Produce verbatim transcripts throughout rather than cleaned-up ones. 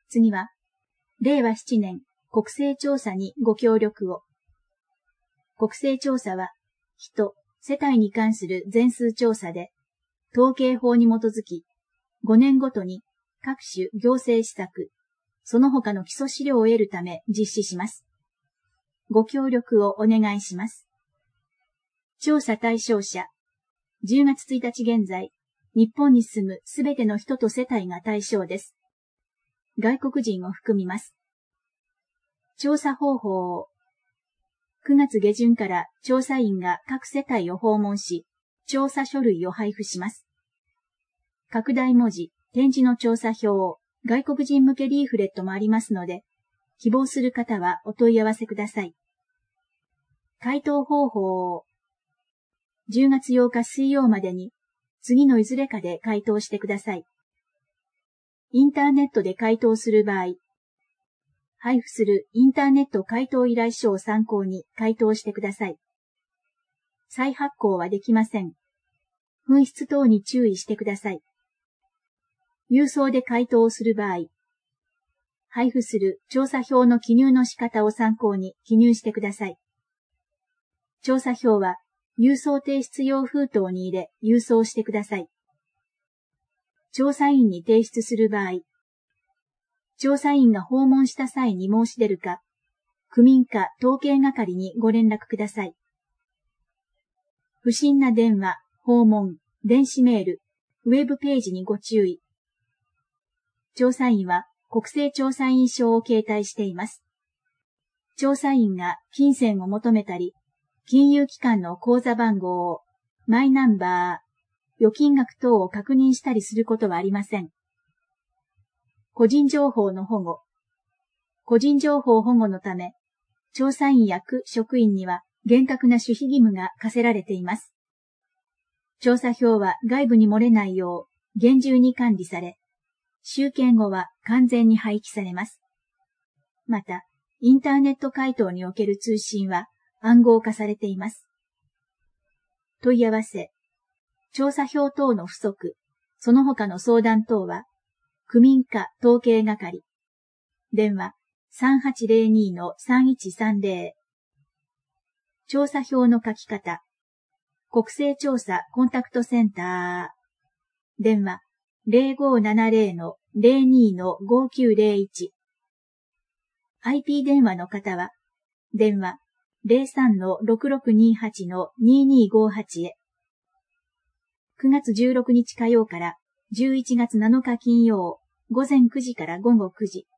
次は、れいわななねん国勢調査にご協力を。国勢調査は、人、世帯に関する全数調査で、統計法に基づき、ごねんごとに各種行政施策、その他の基礎資料を得るため実施します。ご協力をお願いします。調査対象者、じゅうがつついたち現在、日本に住むすべての人と世帯が対象です。外国人を含みます。調査方法を、くがつげじゅんから調査員が各世帯を訪問し、調査書類を配布します。拡大文字、展示の調査表、外国人向けリーフレットもありますので、希望する方はお問い合わせください。回答方法を、じゅうがつようか水曜までに、次のいずれかで回答してください。インターネットで回答する場合、配布するインターネット回答依頼書を参考に回答してください。再発行はできません。紛失等に注意してください。郵送で回答をする場合、配布する調査票の記入の仕方を参考に記入してください。調査票は郵送提出用封筒に入れ郵送してください。調査員に提出する場合、調査員が訪問した際に申し出るか、区民課統計係にご連絡ください。不審な電話、訪問、電子メール、ウェブページにご注意。調査員は国勢調査員証を携帯しています。調査員が金銭を求めたり、金融機関の口座番号を、マイナンバー、預金額等を確認したりすることはありません。個人情報の保護。個人情報保護のため、調査員や区職員には厳格な守秘義務が課せられています。調査票は外部に漏れないよう厳重に管理され、集計後は完全に廃棄されます。また、インターネット回答における通信は暗号化されています。問い合わせ、調査票等の不足、その他の相談等は、区民課統計係、電話 さんはちぜろに のさんいちさんぜろ、調査票の書き方、国勢調査コンタクトセンター、電話 ぜろごななぜろ のぜろに のごきゅうぜろいち、アイピー 電話の方は、電話 ぜろさんのろくろくにはちのににごはち へ、くがつじゅうろくにち火曜からじゅういちがつなのか金曜、午前くじから午後くじ。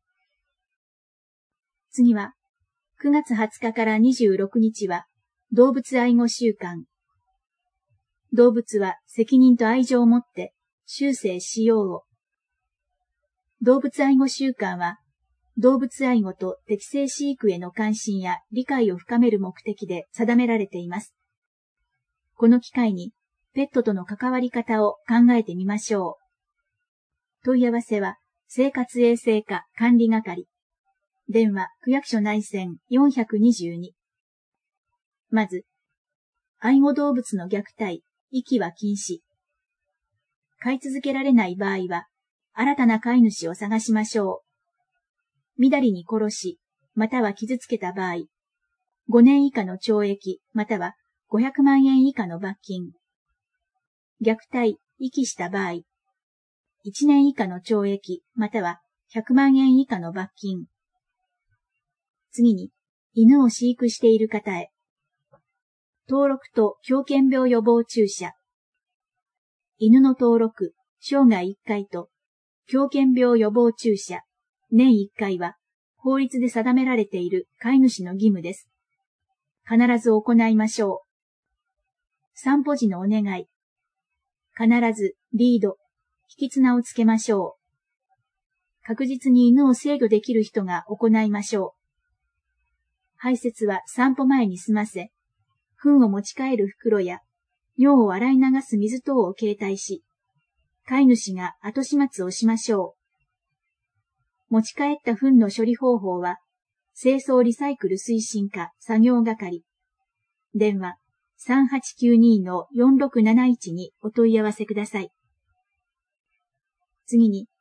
次は、くがつはつかからにじゅうろくにちは、動物愛護週間。動物は責任と愛情を持って終生しようを。動物愛護週間は、動物愛護と適正飼育への関心や理解を深める目的で定められています。この機会に、ペットとの関わり方を考えてみましょう。問い合わせは、生活衛生課管理係。電話、区役所内線よんにーに。まず、愛護動物の虐待、遺棄は禁止。飼い続けられない場合は、新たな飼い主を探しましょう。みだりに殺し、または傷つけた場合、ごねん以下の懲役、またはごひゃくまんえん以下の罰金。虐待、遺棄した場合、いちねん以下の懲役、またはひゃくまんえん以下の罰金。次に、犬を飼育している方へ。登録と狂犬病予防注射。犬の登録、生涯いっかいと、狂犬病予防注射、年いっかいは、法律で定められている飼い主の義務です。必ず行いましょう。散歩時のお願い。必ずリード、引き綱をつけましょう。確実に犬を制御できる人が行いましょう。排泄は散歩前に済ませ、糞を持ち帰る袋や尿を洗い流す水等を携帯し、飼い主が後始末をしましょう。持ち帰った糞の処理方法は、清掃リサイクル推進課作業係。電話 さんはちきゅうに のよんろくなないち にお問い合わせください。次に、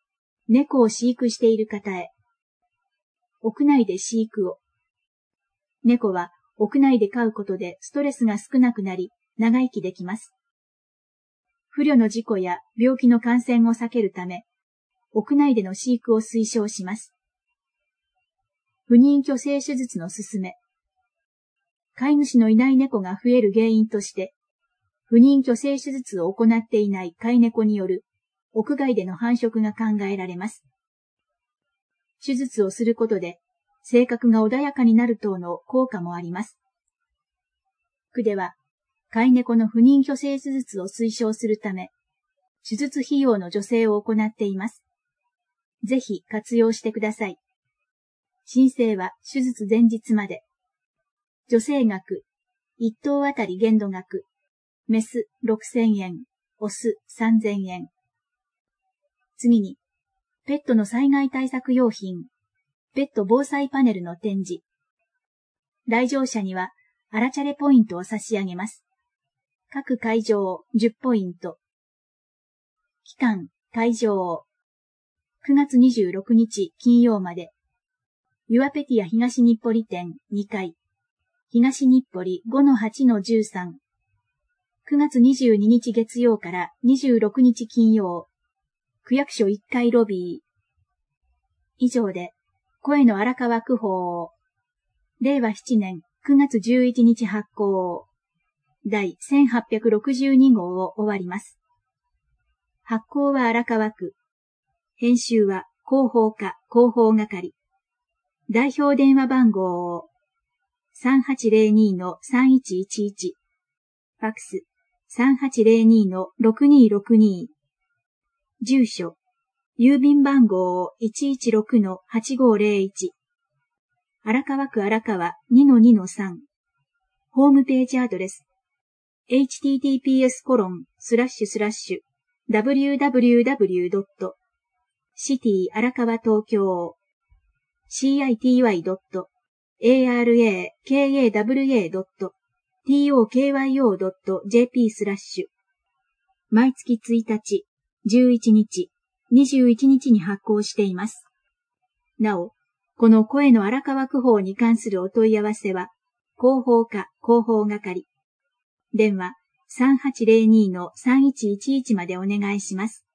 猫を飼育している方へ。屋内で飼育を。猫は屋内で飼うことでストレスが少なくなり、長生きできます。不慮の事故や病気の感染を避けるため、屋内での飼育を推奨します。不妊去勢手術の勧め。飼い主のいない猫が増える原因として、不妊去勢手術を行っていない飼い猫による屋外での繁殖が考えられます。手術をすることで、性格が穏やかになる等の効果もあります。区では、飼い猫の不妊去勢手術を推奨するため、手術費用の助成を行っています。ぜひ活用してください。申請は手術前日まで。助成額、いっ頭あたり限度額、メスろくせんえん、オスさんぜんえん。次に、ペットの災害対策用品、ペット防災パネルの展示。来場者には、アラチャレポイントを差し上げます。各会場じゅっポイント。期間、会場。くがつにじゅうろくにち金曜まで。ユアペティア東日暮里店にかい。東日暮里 ごのはちのじゅうさん。くがつにじゅうににち月曜からにじゅうろくにち金曜。区役所いっかいロビー。以上で、声の荒川区法。れいわななねんくがつじゅういちにち発行。第せんはっぴゃくろくじゅうにごうを終わります。発行は荒川区。編集は広報課広報係。代表電話番号を さんはちぜろにのさんいちいちいち。ファックス さんはちぜろにのろくにろくに。住所、郵便番号を いちいちろくのはちごぜろいち。荒川区荒川 にのにのさん。ホームページアドレス エイチティーティーピーエスコロンスラッシュスラッシュダブリューダブリューダブリュードットシティ荒川東京 シーアイティーワイドットエーアールエーケーエーダブリューエードットティーオーケーワイオードットジェーピースラッシュ毎月ついたち、じゅういちにち、にじゅういちにちに発行しています。なお、この声の荒川区法に関するお問い合わせは、広報課広報係。電話 さんはちぜろにのさんいちいちいち までお願いします。